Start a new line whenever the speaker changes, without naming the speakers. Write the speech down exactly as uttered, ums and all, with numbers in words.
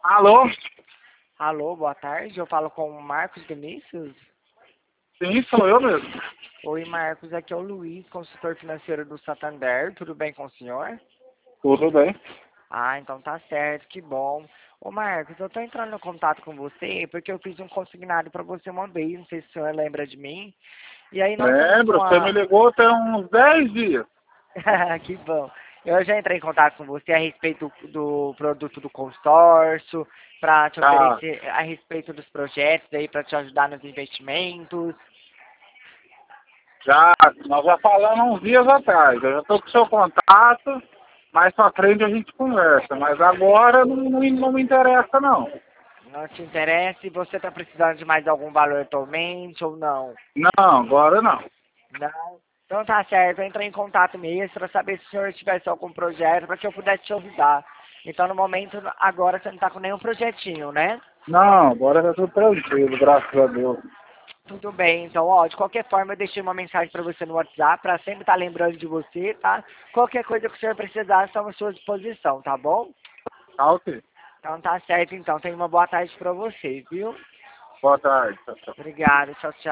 Alô?
Alô, boa tarde. Eu falo com o Marcos Vinícius.
Sim, sou eu mesmo.
Oi, Marcos. Aqui é o Luiz, consultor financeiro do Santander. Tudo bem com o senhor?
Tudo bem.
Ah, então tá certo. Que bom. Ô, Marcos, eu tô entrando em contato com você porque eu fiz um consignado para você uma vez. Não sei se o senhor lembra de mim. E aí nós estamos com
Lembro, você me
a...
ligou tem uns dez dias.
Que bom. Eu já entrei em contato com você a respeito do, do produto do consórcio, para te
Tá.
oferecer a respeito dos projetos aí, para te ajudar nos investimentos.
Já, nós já falamos uns dias atrás. Eu já estou com o seu contato, mais pra frente a gente conversa. Mas agora não, não, não me interessa, não.
Não te interessa e você está precisando de mais algum valor atualmente ou não?
Não, agora não.
Não? Então tá certo, eu entrei em contato mesmo para saber se o senhor tivesse algum projeto para que eu pudesse te ajudar. Então no momento, agora você não está com nenhum projetinho, né?
Não, agora tá tudo tranquilo, graças a Deus.
Tudo bem, então ó, de qualquer forma eu deixei uma mensagem para você no WhatsApp para sempre estar lembrando de você, tá? Qualquer coisa que o senhor precisar, estamos à sua disposição, tá bom?
Tá ok.
Então tá certo então, tenha uma boa tarde para você, viu?
Boa tarde. Tchau, tchau.
Obrigado, tchau, tchau.